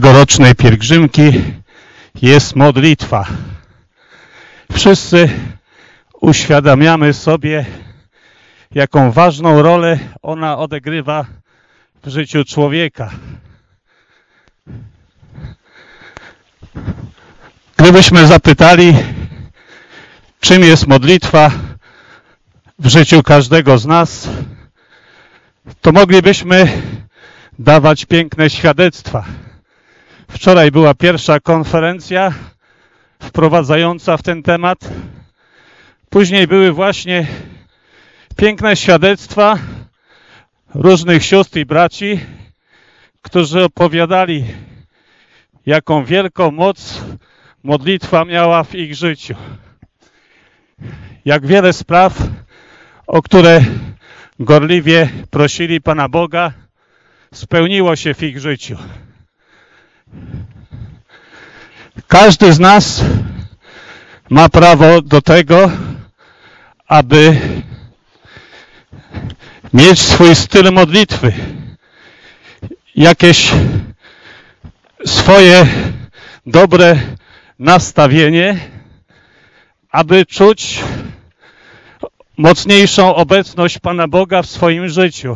tegorocznej pielgrzymki jest modlitwa. Wszyscy uświadamiamy sobie, jaką ważną rolę ona odgrywa w życiu człowieka. Gdybyśmy zapytali, czym jest modlitwa w życiu każdego z nas, to moglibyśmy dawać piękne świadectwa. Wczoraj była pierwsza konferencja wprowadzająca w ten temat. Później były właśnie piękne świadectwa różnych sióstr i braci, którzy opowiadali, jaką wielką moc modlitwa miała w ich życiu. Jak wiele spraw, o które gorliwie prosili Pana Boga, spełniło się w ich życiu. Każdy z nas ma prawo do tego, aby mieć swój styl modlitwy, jakieś swoje dobre nastawienie, aby czuć mocniejszą obecność Pana Boga w swoim życiu.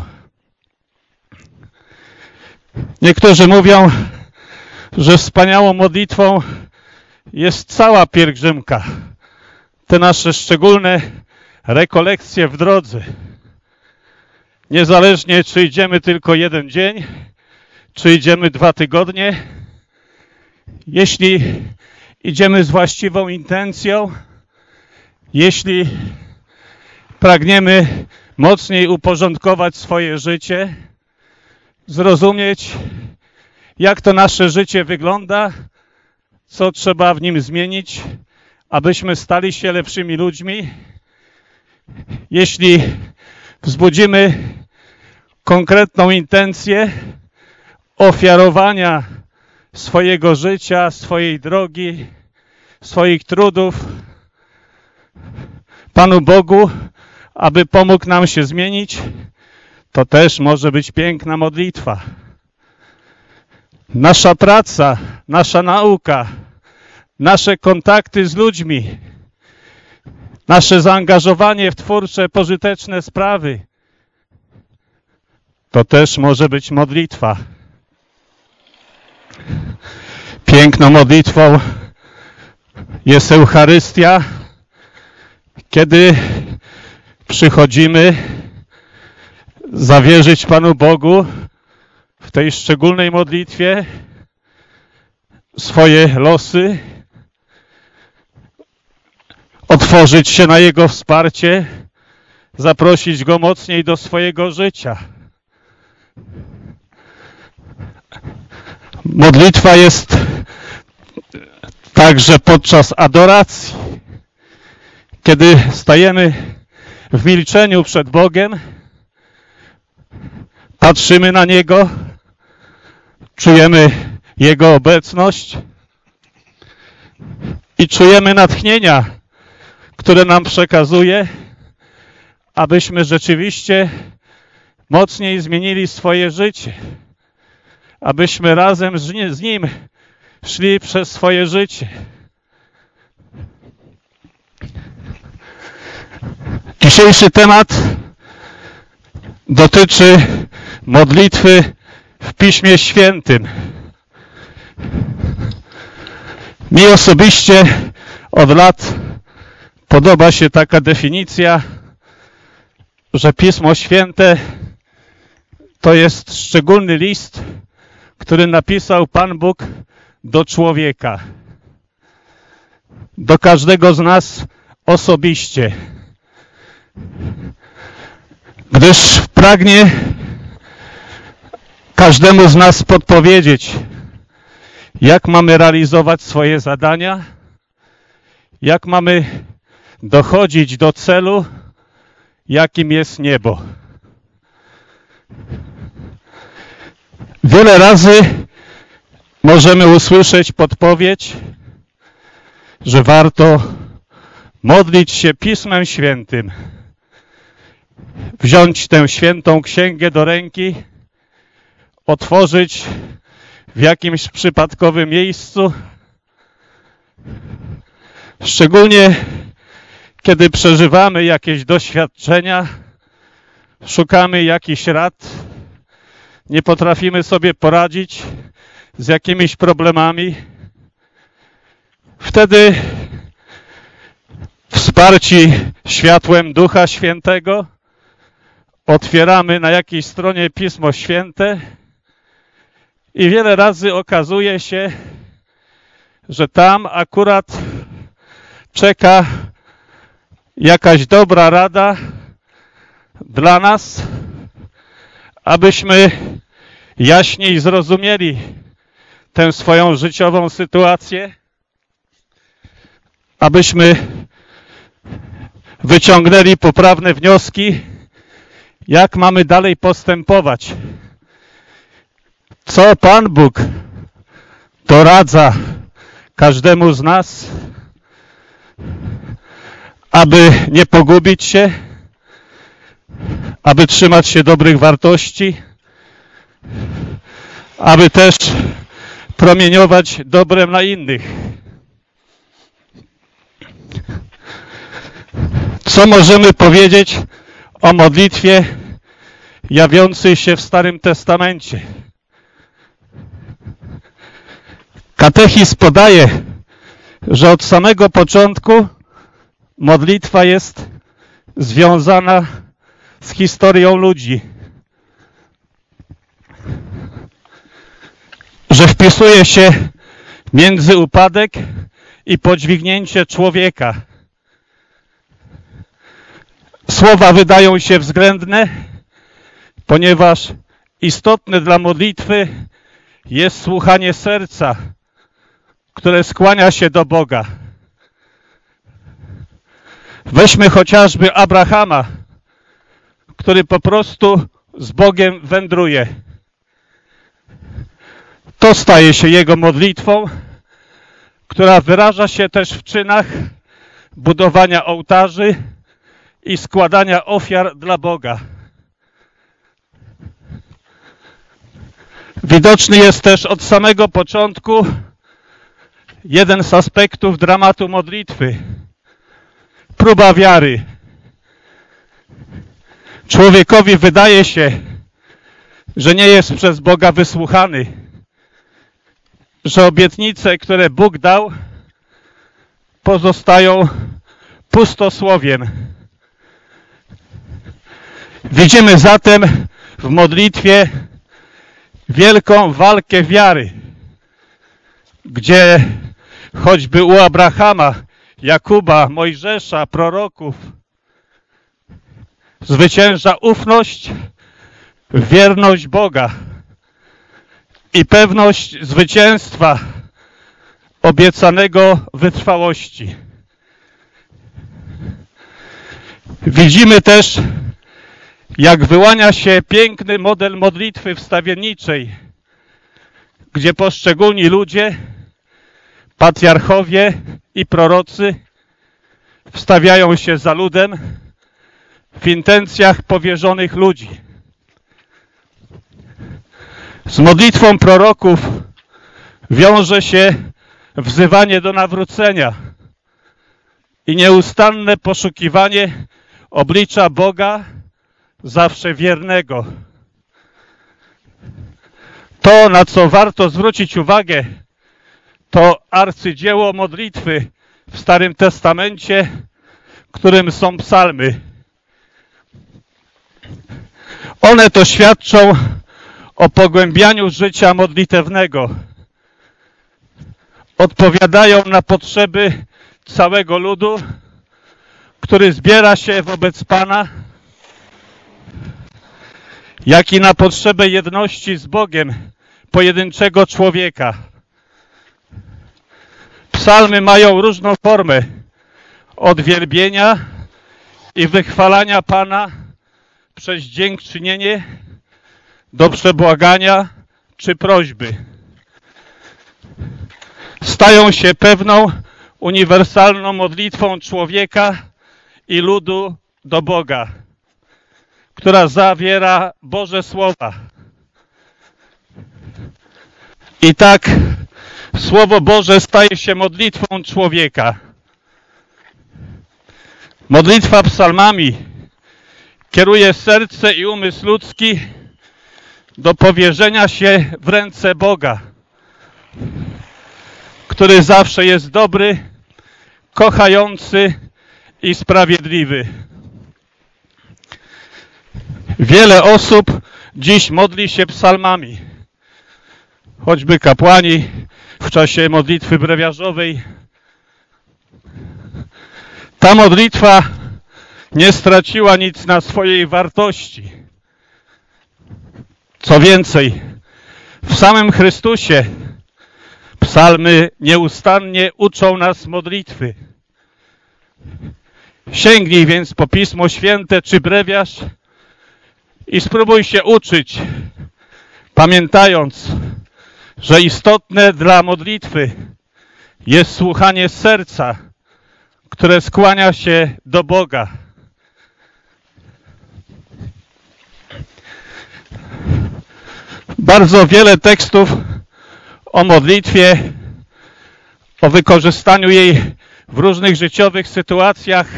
Niektórzy mówią, że wspaniałą modlitwą jest cała pielgrzymka, te nasze szczególne rekolekcje w drodze. Niezależnie, czy idziemy tylko jeden dzień, czy idziemy 2 tygodnie, jeśli idziemy z właściwą intencją, jeśli pragniemy mocniej uporządkować swoje życie, zrozumieć, jak to nasze życie wygląda, co trzeba w nim zmienić, abyśmy stali się lepszymi ludźmi. Jeśli wzbudzimy konkretną intencję ofiarowania swojego życia, swojej drogi, swoich trudów Panu Bogu, aby pomógł nam się zmienić, to też może być piękna modlitwa. Nasza praca, nasza nauka, nasze kontakty z ludźmi, nasze zaangażowanie w twórcze, pożyteczne sprawy, to też może być modlitwa. Piękną modlitwą jest Eucharystia, kiedy przychodzimy zawierzyć Panu Bogu w tej szczególnej modlitwie swoje losy, otworzyć się na Jego wsparcie, zaprosić Go mocniej do swojego życia. Modlitwa jest także podczas adoracji, kiedy stajemy w milczeniu przed Bogiem, patrzymy na Niego, czujemy Jego obecność i czujemy natchnienia, które nam przekazuje, abyśmy rzeczywiście mocniej zmienili swoje życie, abyśmy razem z Nim szli przez swoje życie. Dzisiejszy temat dotyczy modlitwy w Piśmie Świętym. Mi osobiście od lat podoba się taka definicja, że Pismo Święte to jest szczególny list, który napisał Pan Bóg do człowieka, do każdego z nas osobiście, gdyż pragnie każdemu z nas podpowiedzieć, jak mamy realizować swoje zadania, jak mamy dochodzić do celu, jakim jest niebo. Wiele razy możemy usłyszeć podpowiedź, że warto modlić się Pismem Świętym, wziąć tę świętą księgę do ręki, otworzyć w jakimś przypadkowym miejscu. Szczególnie kiedy przeżywamy jakieś doświadczenia, szukamy jakichś rad, nie potrafimy sobie poradzić z jakimiś problemami. Wtedy wsparci światłem Ducha Świętego otwieramy na jakiejś stronie Pismo Święte i wiele razy okazuje się, że tam akurat czeka jakaś dobra rada dla nas, abyśmy jaśniej zrozumieli tę swoją życiową sytuację, abyśmy wyciągnęli poprawne wnioski, jak mamy dalej postępować. Co Pan Bóg doradza każdemu z nas, aby nie pogubić się, aby trzymać się dobrych wartości, aby też promieniować dobrem na innych. Co możemy powiedzieć o modlitwie jawiącej się w Starym Testamencie? Katechizm podaje, że od samego początku modlitwa jest związana z historią ludzi. Że wpisuje się między upadek i podźwignięcie człowieka. Słowa wydają się względne, ponieważ istotne dla modlitwy jest słuchanie serca, które skłania się do Boga. Weźmy chociażby Abrahama, który po prostu z Bogiem wędruje. To staje się jego modlitwą, która wyraża się też w czynach budowania ołtarzy i składania ofiar dla Boga. Widoczny jest też od samego początku jeden z aspektów dramatu modlitwy. Próba wiary. Człowiekowi wydaje się, że nie jest przez Boga wysłuchany, że obietnice, które Bóg dał, pozostają pustosłowiem. Widzimy zatem w modlitwie wielką walkę wiary, gdzie choćby u Abrahama, Jakuba, Mojżesza, proroków zwycięża ufność, wierność Boga i pewność zwycięstwa obiecanego wytrwałości. Widzimy też, jak wyłania się piękny model modlitwy wstawienniczej, gdzie poszczególni ludzie, patriarchowie i prorocy wstawiają się za ludem w intencjach powierzonych ludzi. Z modlitwą proroków wiąże się wzywanie do nawrócenia i nieustanne poszukiwanie oblicza Boga, zawsze wiernego. To, na co warto zwrócić uwagę, to arcydzieło modlitwy w Starym Testamencie, którym są psalmy. One to świadczą o pogłębianiu życia modlitewnego. Odpowiadają na potrzeby całego ludu, który zbiera się wobec Pana, jak i na potrzebę jedności z Bogiem pojedynczego człowieka. Psalmy mają różną formę od wielbienia i wychwalania Pana przez dziękczynienie do przebłagania czy prośby. Stają się pewną uniwersalną modlitwą człowieka i ludu do Boga, która zawiera Boże słowa. I tak Słowo Boże staje się modlitwą człowieka. Modlitwa psalmami kieruje serce i umysł ludzki do powierzenia się w ręce Boga, który zawsze jest dobry, kochający i sprawiedliwy. Wiele osób dziś modli się psalmami, choćby kapłani w czasie modlitwy brewiarzowej. Ta modlitwa nie straciła nic na swojej wartości. Co więcej, w samym Chrystusie psalmy nieustannie uczą nas modlitwy. Sięgnij więc po Pismo Święte czy brewiarz i spróbuj się uczyć, pamiętając, że istotne dla modlitwy jest słuchanie serca, które skłania się do Boga. Bardzo wiele tekstów o modlitwie, o wykorzystaniu jej w różnych życiowych sytuacjach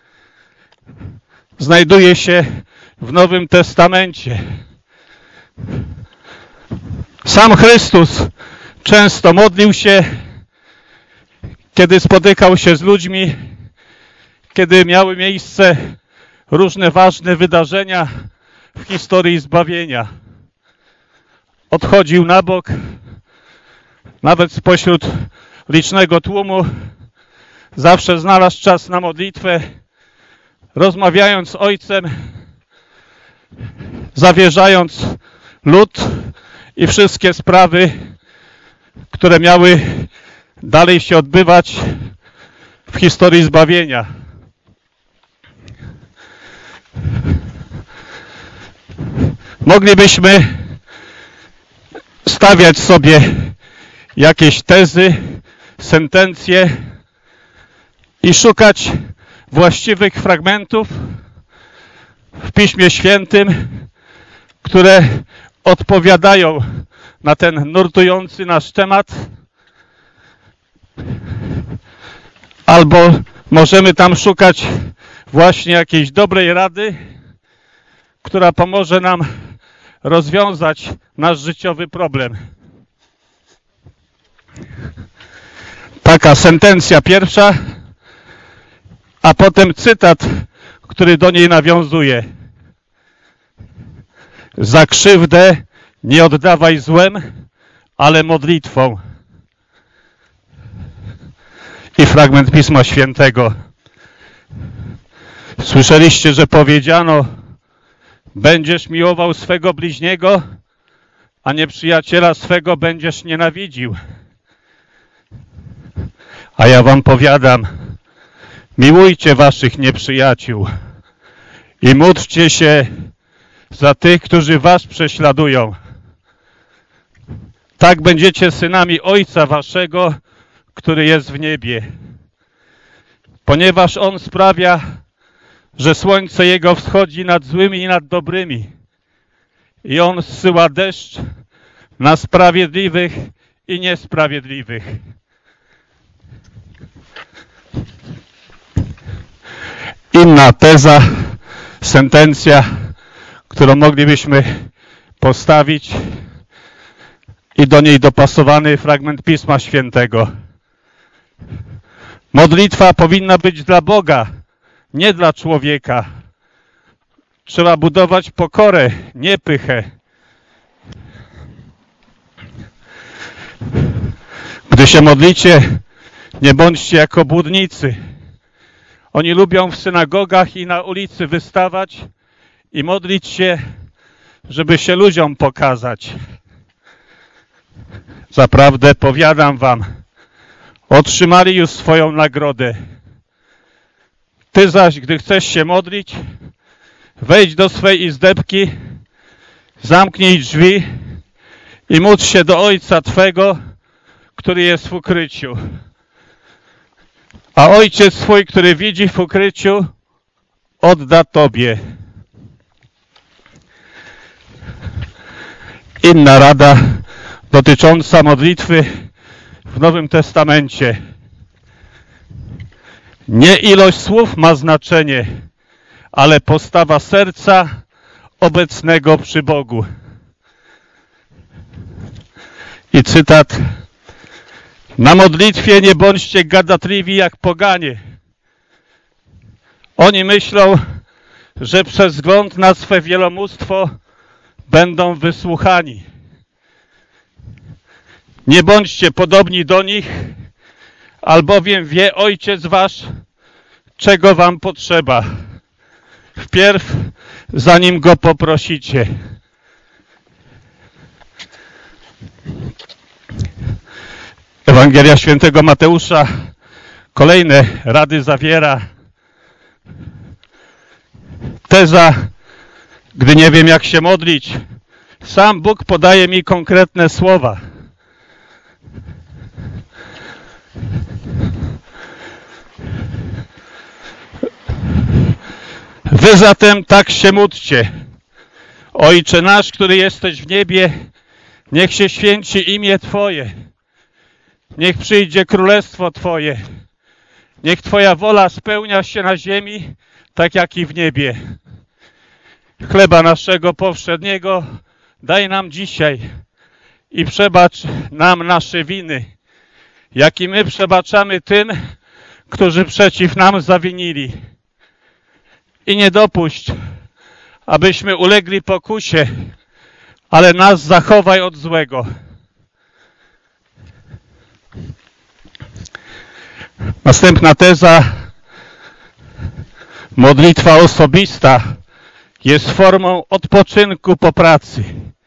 znajduje się w Nowym Testamencie. Sam Chrystus często modlił się, kiedy spotykał się z ludźmi, kiedy miały miejsce różne ważne wydarzenia w historii zbawienia. Odchodził na bok, nawet spośród licznego tłumu, zawsze znalazł czas na modlitwę, rozmawiając z Ojcem, zawierzając lud i wszystkie sprawy, które miały dalej się odbywać w historii zbawienia. Moglibyśmy stawiać sobie jakieś tezy, sentencje i szukać właściwych fragmentów w Piśmie Świętym, które odpowiadają na ten nurtujący nasz temat, albo możemy tam szukać właśnie jakiejś dobrej rady, która pomoże nam rozwiązać nasz życiowy problem. Taka sentencja pierwsza, a potem cytat, który do niej nawiązuje. Za krzywdę nie oddawaj złem, ale modlitwą. I fragment Pisma Świętego. Słyszeliście, że powiedziano: będziesz miłował swego bliźniego, a nieprzyjaciela swego będziesz nienawidził. A ja wam powiadam, miłujcie waszych nieprzyjaciół i módlcie się za tych, którzy was prześladują. Tak będziecie synami Ojca waszego, który jest w niebie. Ponieważ On sprawia, że słońce Jego wschodzi nad złymi i nad dobrymi. I On zsyła deszcz na sprawiedliwych i niesprawiedliwych. Inna teza, sentencja, którą moglibyśmy postawić i do niej dopasowany fragment Pisma Świętego. Modlitwa powinna być dla Boga, nie dla człowieka. Trzeba budować pokorę, nie pychę. Gdy się modlicie, nie bądźcie jak obłudnicy. Oni lubią w synagogach i na ulicy wystawać i modlić się, żeby się ludziom pokazać. Zaprawdę powiadam wam, otrzymali już swoją nagrodę. Ty zaś, gdy chcesz się modlić, wejdź do swej izdebki, zamknij drzwi i módl się do Ojca Twego, który jest w ukryciu. A Ojciec Twój, który widzi w ukryciu, odda Tobie. Inna rada dotycząca modlitwy w Nowym Testamencie. Nie ilość słów ma znaczenie, ale postawa serca obecnego przy Bogu. I cytat: na modlitwie nie bądźcie gadatliwi jak poganie. Oni myślą, że przez wzgląd na swe wielomóstwo będą wysłuchani. Nie bądźcie podobni do nich, albowiem wie Ojciec wasz, czego wam potrzeba. Wpierw, zanim Go poprosicie. Ewangelia Świętego Mateusza kolejne rady zawiera. Teza: gdy nie wiem, jak się modlić, sam Bóg podaje mi konkretne słowa. Wy zatem tak się módlcie. Ojcze nasz, który jesteś w niebie, niech się święci imię Twoje. Niech przyjdzie królestwo Twoje. Niech Twoja wola spełnia się na ziemi, tak jak i w niebie. Chleba naszego powszedniego daj nam dzisiaj i przebacz nam nasze winy, jak i my przebaczamy tym, którzy przeciw nam zawinili. I nie dopuść, abyśmy ulegli pokusie, ale nas zachowaj od złego. Następna teza: modlitwa osobista jest formą odpoczynku po pracy.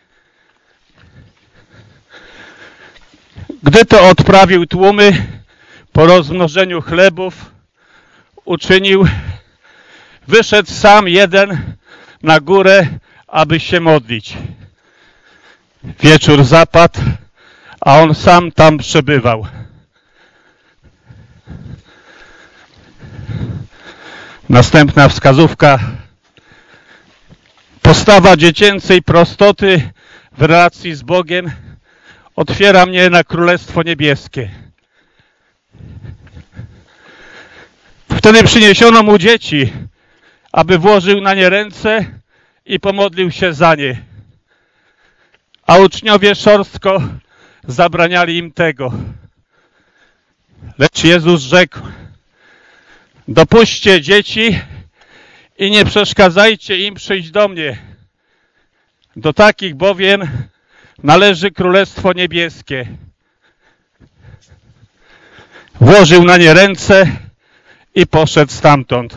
Gdy to odprawił tłumy po rozmnożeniu chlebów, uczynił, wyszedł sam jeden na górę, aby się modlić. Wieczór zapadł, a on sam tam przebywał. Następna wskazówka: postawa dziecięcej prostoty w relacji z Bogiem otwiera mnie na Królestwo Niebieskie. Wtedy przyniesiono mu dzieci, aby włożył na nie ręce i pomodlił się za nie. A uczniowie szorstko zabraniali im tego. Lecz Jezus rzekł: dopuśćcie dzieci i nie przeszkadzajcie im przyjść do mnie. Do takich bowiem należy Królestwo Niebieskie. Włożył na nie ręce i poszedł stamtąd.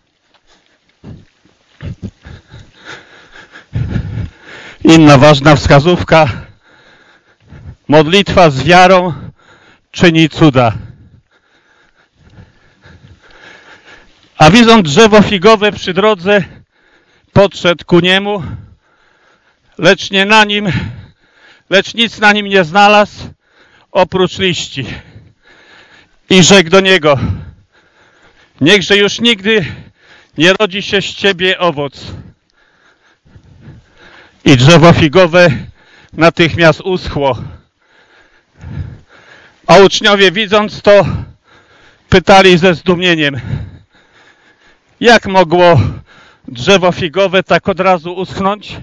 Inna ważna wskazówka: modlitwa z wiarą czyni cuda. A widząc drzewo figowe przy drodze, podszedł ku niemu, lecz nic na nim nie znalazł, oprócz liści. I rzekł do niego: niechże już nigdy nie rodzi się z ciebie owoc. I drzewo figowe natychmiast uschło. A uczniowie, widząc to, pytali ze zdumieniem: jak mogło drzewo figowe tak od razu uschnąć?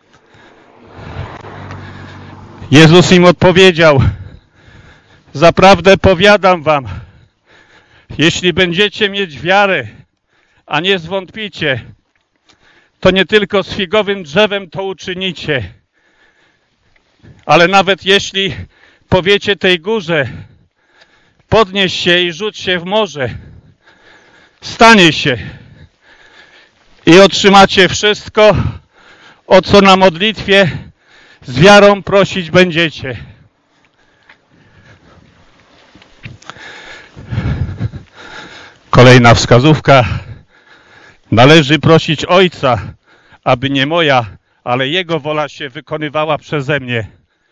Jezus im odpowiedział: zaprawdę powiadam wam, jeśli będziecie mieć wiarę, a nie zwątpicie, to nie tylko z figowym drzewem to uczynicie, ale nawet jeśli powiecie tej górze: podnieś się i rzuć się w morze, stanie się i otrzymacie wszystko, o co na modlitwie z wiarą prosić będziecie. Kolejna wskazówka: należy prosić Ojca, aby nie moja, ale Jego wola się wykonywała przeze mnie.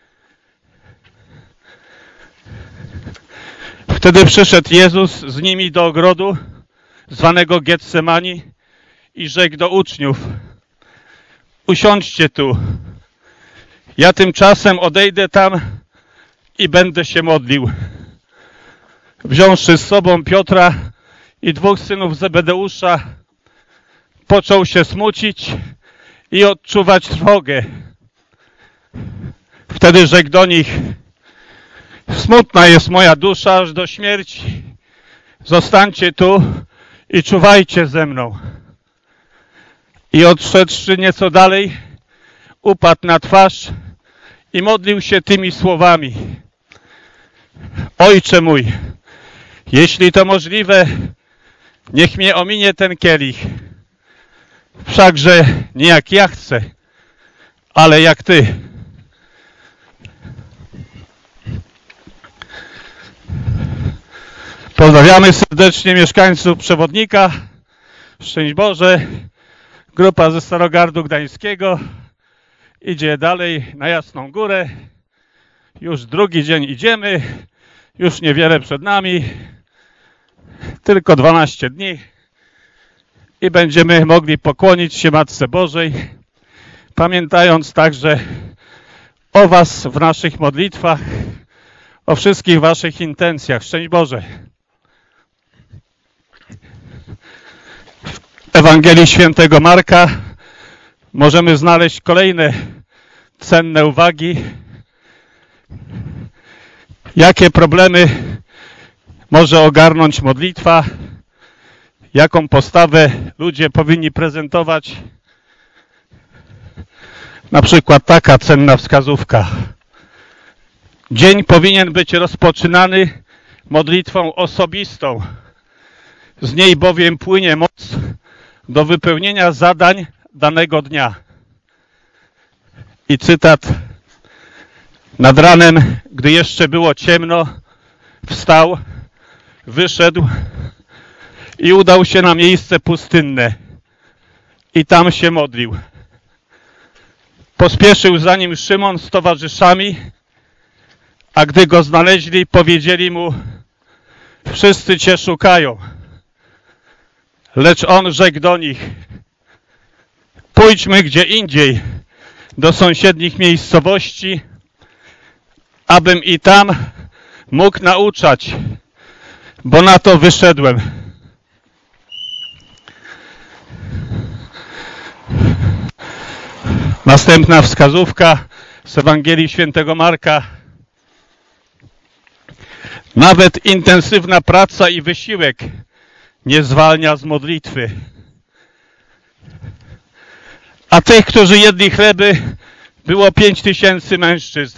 Wtedy przyszedł Jezus z nimi do ogrodu, zwanego Getsemani, i rzekł do uczniów: usiądźcie tu. Ja tymczasem odejdę tam i będę się modlił. Wziąwszy z sobą Piotra i 2 synów Zebedeusza, począł się smucić i odczuwać trwogę. Wtedy rzekł do nich: smutna jest moja dusza aż do śmierci. Zostańcie tu i czuwajcie ze mną. I odszedłszy nieco dalej, upadł na twarz i modlił się tymi słowami: Ojcze mój, jeśli to możliwe, niech mnie ominie ten kielich. Wszakże nie jak ja chcę, ale jak Ty. Pozdrawiamy serdecznie mieszkańców Przewodnika. Szczęść Boże. Grupa ze Starogardu Gdańskiego idzie dalej na Jasną Górę. Już drugi dzień idziemy. Już niewiele przed nami. Tylko 12 dni. I będziemy mogli pokłonić się Matce Bożej, pamiętając także o Was w naszych modlitwach, o wszystkich Waszych intencjach. Szczęść Boże. W Ewangelii Świętego Marka możemy znaleźć kolejne cenne uwagi, jakie problemy może ogarnąć modlitwa, jaką postawę ludzie powinni prezentować. Na przykład taka cenna wskazówka. Dzień powinien być rozpoczynany modlitwą osobistą. Z niej bowiem płynie moc do wypełnienia zadań danego dnia. I cytat: nad ranem, gdy jeszcze było ciemno, wstał, wyszedł i udał się na miejsce pustynne i tam się modlił. Pospieszył za nim Szymon z towarzyszami, a gdy go znaleźli, powiedzieli mu: wszyscy Cię szukają. Lecz on rzekł do nich: pójdźmy gdzie indziej, do sąsiednich miejscowości, abym i tam mógł nauczać, bo na to wyszedłem. Następna wskazówka z Ewangelii Świętego Marka. Nawet intensywna praca i wysiłek nie zwalnia z modlitwy. A tych, którzy jedli chleby, było 5000 mężczyzn.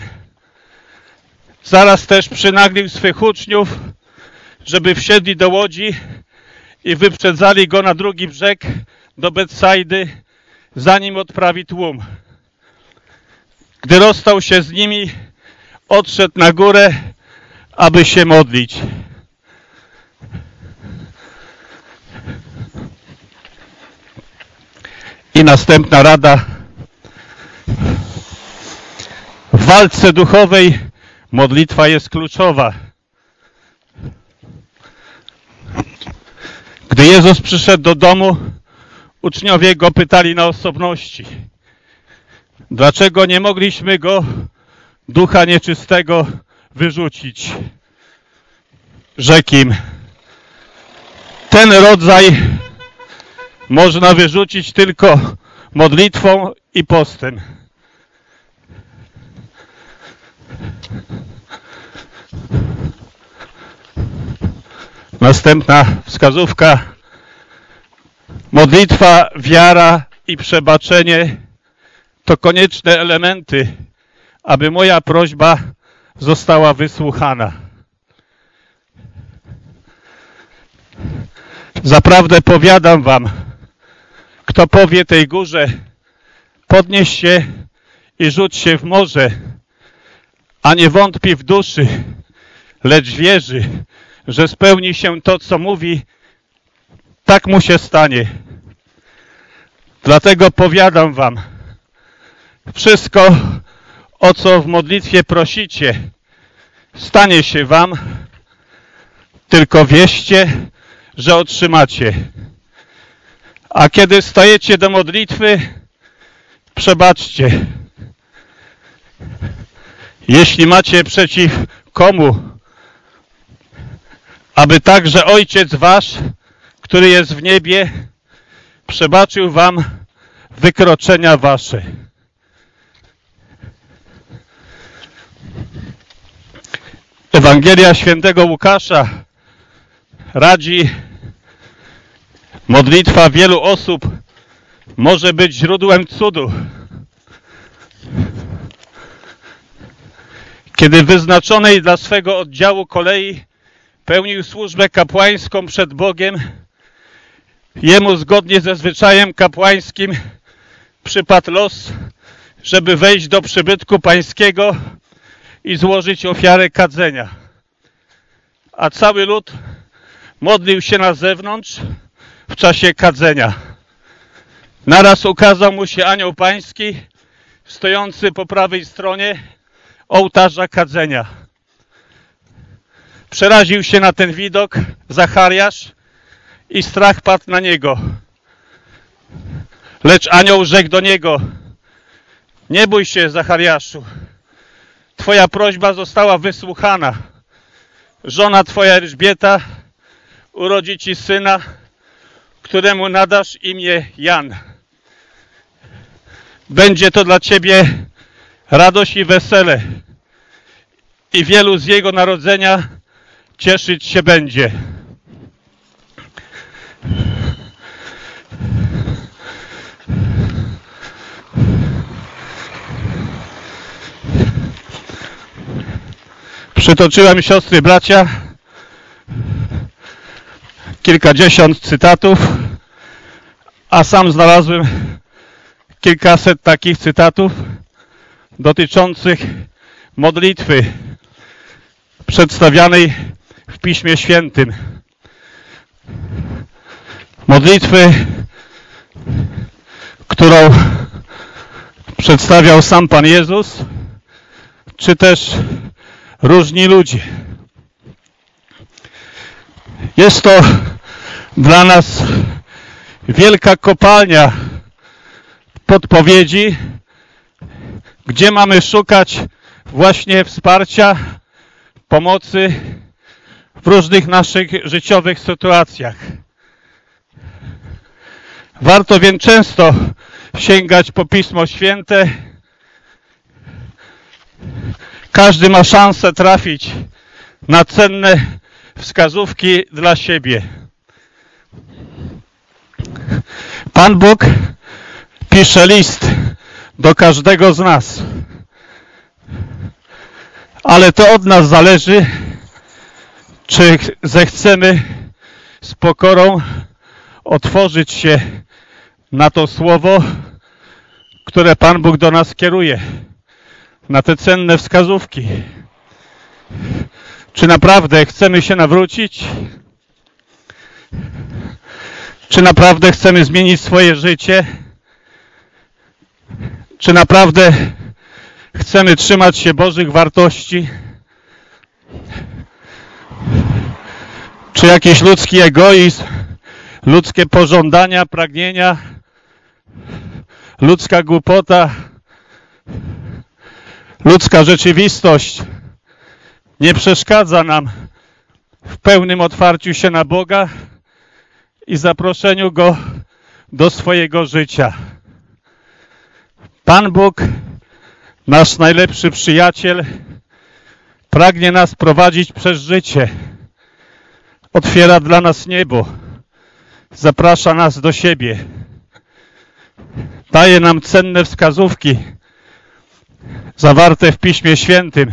Zaraz też przynaglił swych uczniów, żeby wsiedli do łodzi i wyprzedzali go na drugi brzeg do Betsajdy, zanim odprawi tłum. Gdy rozstał się z nimi, odszedł na górę, aby się modlić. I następna rada. W walce duchowej modlitwa jest kluczowa. Gdy Jezus przyszedł do domu, uczniowie go pytali na osobności: dlaczego nie mogliśmy go, ducha nieczystego, wyrzucić? Rzekł im: ten rodzaj można wyrzucić tylko modlitwą i postem. Następna wskazówka. Modlitwa, wiara i przebaczenie to konieczne elementy, aby moja prośba została wysłuchana. Zaprawdę powiadam wam, kto powie tej górze: podnieś się i rzuć się w morze, a nie wątpi w duszy, lecz wierzy, że spełni się to, co mówi, tak mu się stanie. Dlatego powiadam wam, wszystko, o co w modlitwie prosicie, stanie się wam, tylko wierzcie, że otrzymacie. A kiedy stajecie do modlitwy, przebaczcie, Jeśli macie przeciw komu, aby także Ojciec wasz, który jest w niebie, przebaczył wam wykroczenia wasze. Ewangelia Świętego Łukasza radzi: modlitwa wielu osób może być źródłem cudu. Kiedy wyznaczonej dla swego oddziału kolei pełnił służbę kapłańską przed Bogiem, jemu zgodnie ze zwyczajem kapłańskim przypadł los, żeby wejść do przybytku pańskiego i złożyć ofiarę kadzenia. A cały lud modlił się na zewnątrz w czasie kadzenia. Naraz ukazał mu się anioł pański, stojący po prawej stronie ołtarza kadzenia. Przeraził się na ten widok Zachariasz i strach padł na niego. Lecz anioł rzekł do niego: nie bój się, Zachariaszu, twoja prośba została wysłuchana. Żona twoja Elżbieta urodzi ci syna, któremu nadasz imię Jan. Będzie to dla ciebie radość i wesele i wielu z jego narodzenia cieszyć się będzie. Przytoczyłem, siostry, bracia, kilkadziesiąt cytatów, a sam znalazłem kilkaset takich cytatów dotyczących modlitwy przedstawianej w Piśmie Świętym. Modlitwy, którą przedstawiał sam Pan Jezus, czy też różni ludzie. Jest to dla nas wielka kopalnia podpowiedzi, gdzie mamy szukać właśnie wsparcia, pomocy w różnych naszych życiowych sytuacjach. Warto więc często sięgać po Pismo Święte. Każdy ma szansę trafić na cenne wskazówki dla siebie. Pan Bóg pisze list do każdego z nas. Ale to od nas zależy, czy zechcemy z pokorą otworzyć się na to słowo, które Pan Bóg do nas kieruje, na te cenne wskazówki. Czy naprawdę chcemy się nawrócić? Czy naprawdę chcemy zmienić swoje życie? Czy naprawdę chcemy trzymać się Bożych wartości? Czy jakiś ludzki egoizm, ludzkie pożądania, pragnienia, ludzka głupota, ludzka rzeczywistość nie przeszkadza nam w pełnym otwarciu się na Boga i zaproszeniu Go do swojego życia? Pan Bóg, nasz najlepszy przyjaciel, pragnie nas prowadzić przez życie. Otwiera dla nas niebo. Zaprasza nas do siebie. Daje nam cenne wskazówki zawarte w Piśmie Świętym.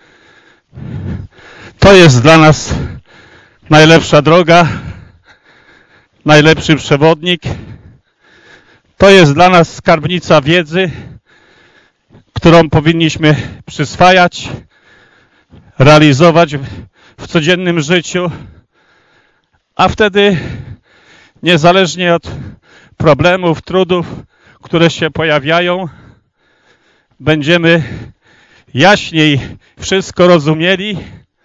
To jest dla nas najlepsza droga, najlepszy przewodnik. To jest dla nas skarbnica wiedzy, którą powinniśmy przyswajać, realizować w codziennym życiu, a wtedy niezależnie od problemów, trudów, które się pojawiają, będziemy jaśniej wszystko rozumieli,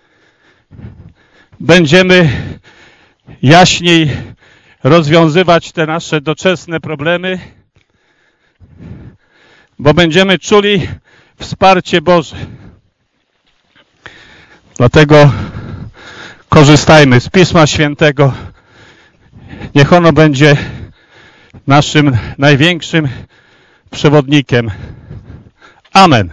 będziemy jaśniej rozwiązywać te nasze doczesne problemy, bo będziemy czuli wsparcie Boże. Dlatego korzystajmy z Pisma Świętego. Niech ono będzie naszym największym przewodnikiem. Amen.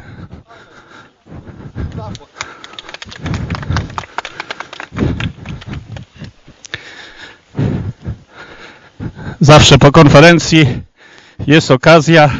Zawsze po konferencji jest okazja